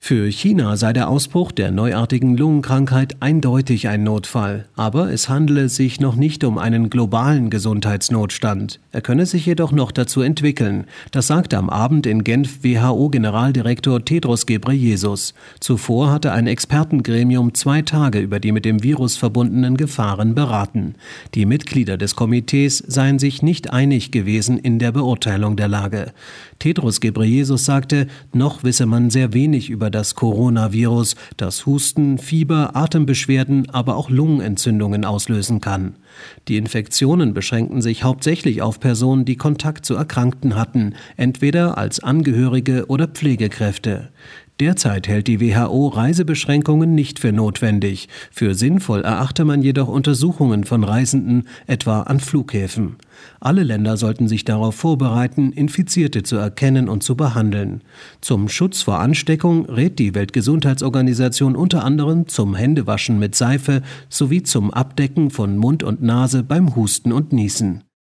Für China sei der Ausbruch der neuartigen Lungenkrankheit eindeutig ein Notfall, aber es handele sich noch nicht um einen globalen Gesundheitsnotstand. Er könne sich jedoch noch dazu entwickeln. Das sagte am Abend in Genf WHO-Generaldirektor Tedros Ghebreyesus. Zuvor hatte ein Expertengremium 2 Tage über die mit dem Virus verbundenen Gefahren beraten. Die Mitglieder des Komitees seien sich nicht einig gewesen in der Beurteilung der Lage. Tedros Ghebreyesus sagte, noch wisse man sehr wenig über das Coronavirus, das Husten, Fieber, Atembeschwerden, aber auch Lungenentzündungen auslösen kann. Die Infektionen beschränkten sich hauptsächlich auf Personen, die Kontakt zu Erkrankten hatten, entweder als Angehörige oder Pflegekräfte. Derzeit hält die WHO Reisebeschränkungen nicht für notwendig. Für sinnvoll erachte man jedoch Untersuchungen von Reisenden, etwa an Flughäfen. Alle Länder sollten sich darauf vorbereiten, Infizierte zu erkennen und zu behandeln. Zum Schutz vor Ansteckung rät die Weltgesundheitsorganisation unter anderem zum Händewaschen mit Seife sowie zum Abdecken von Mund und Nase beim Husten und Niesen.